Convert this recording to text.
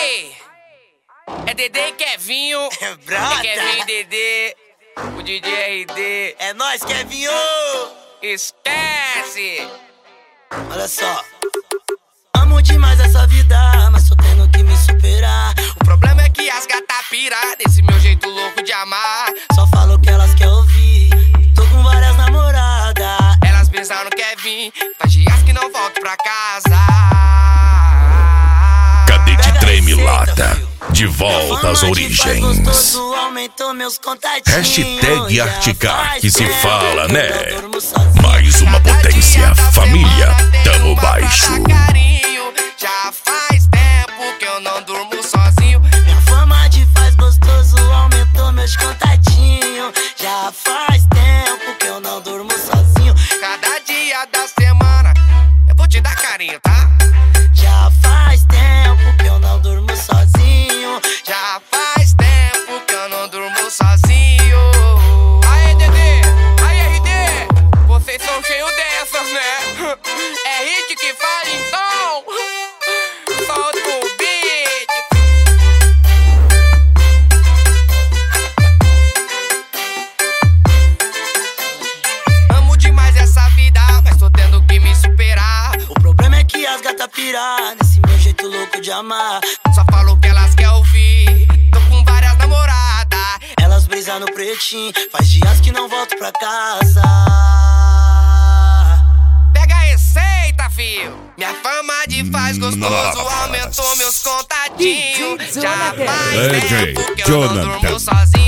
Aê! É Dedê e Kevinho. Brota. É Kevinho e Dedê. O DJ RD. É nóis, Kevinho! Esquece! Olha só. Amo demais essa vida, mas tô tendo que me superar. O problema é que as gata pira desse meu jeito louco de amar. Só falo o que elas querem ouvir. Tô com várias namoradas. Elas pensam no Kevin, faz dias que não volto pra casa. Cadete Treme Lata, de volta às origens. Gostoso, aumentou meus contatinhos. Hashtag Articar, que se tempo fala, que né? eu durmo sozinho. Mais uma potência, família, tamo baixo. Já faz tempo que eu não durmo sozinho. Minha fama de faz gostoso aumentou meus contatinhos. Já faz tempo que eu não durmo sozinho. Cada dia da semana eu vou te dar carinho, tá? Já faz tempo que eu não durmo sozinho. Já faz tempo que eu não durmo sozinho. Aê, Dedê! Aê, RD! Vocês são cheios dessas, né? É hit que fala então. Solta o beat. Amo demais essa vida, mas tô tendo que me superar. O problema é que as gatas pirar nesse meu jeito louco de amar. Só falo o que elas querem ouvir. Tô com várias namoradas. Elas brisam no pretinho, faz dias que não volto pra casa. Pega a receita, fio. Minha fama de faz gostoso Nossa. aumentou meus contatinhos. Já faz DJ tempo que eu não Jonathan. durmo sozinho.